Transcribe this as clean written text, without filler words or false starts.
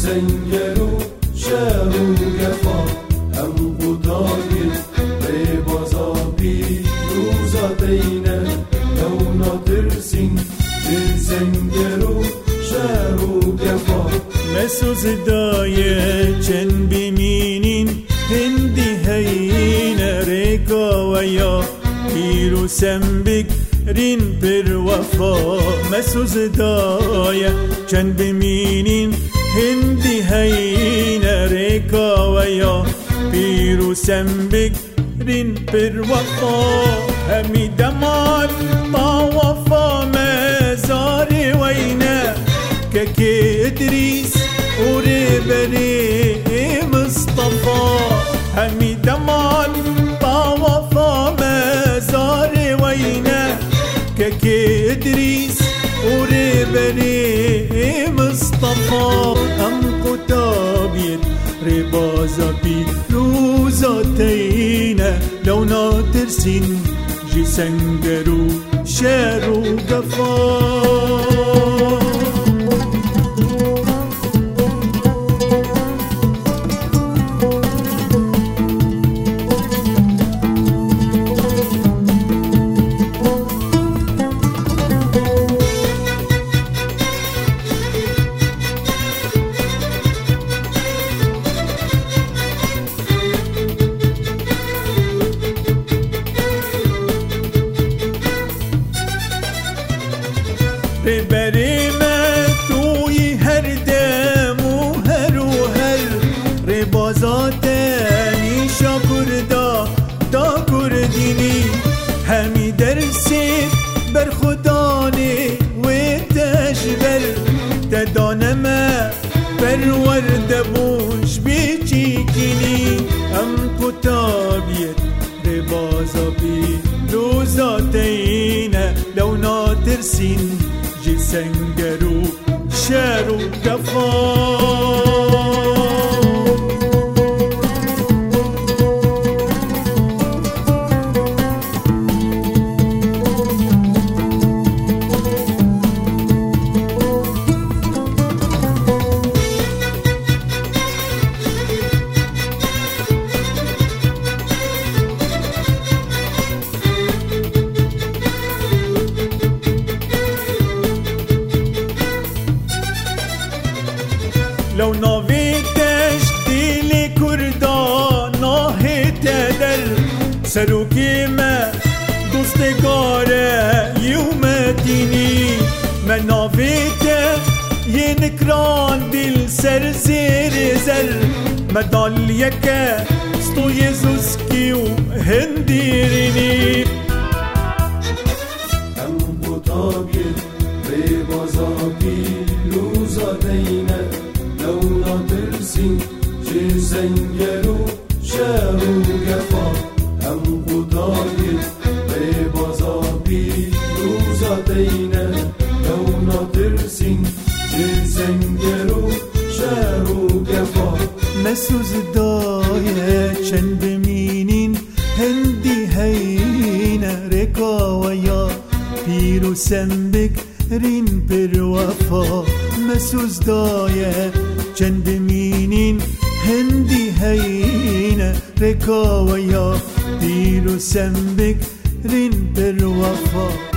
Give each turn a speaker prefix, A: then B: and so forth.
A: سنگر و شهر و گفا هم قطاری ریبازا پیروزا دینه دونا ترسین سنگر و شهر و گفا
B: مسوز دایه چن بمینین هندی هین ریکا و یا پیروسم بگرین پر وفا مسوز دایه چن بمینین هندی هین ریکا و یا پیروسم بگرین پر وفا همی دمان با وفا مزاری وینه که ادریس اوری بری مصطفى همی دمان با وفا مزاری وینه که ادریس اوری بری مصطفى ام قطابیت ربازا پیروزا تینه لو ناترسین جی سنگرو شهر و گفا بریم توی هر دم و هر ربازات نیشا کردا دا کردینی همی درسید بر خدانی و تشبر تدانم پرورده بوش بیچیکنی ام کتابیت ربازا پیروزا تینه لو ناترسین جی سنگرو شهر و گفا لو ناویتش دیلی کردا ناهیت در سروکی ما دوستگاره یومتینی من ناویت یه نکران دل سر زیر زر مدال یکه ستوی زوسکی و هندیرینی
A: هم قطابیت ریبازا پیروزا دینه لو ناترسین جی سنگر و شهر و گفا هم قطابیت ریبازا پیروزا دینه لو ناترسین جی سنگر و شهر و گفا
B: مسوز دایه چن بمینین هندی هین رکا و یا پیروسم بگرین پر وفا مسوز دایه چن بمینین هندی هین رکا و یا پیروسم بگرین پر وفا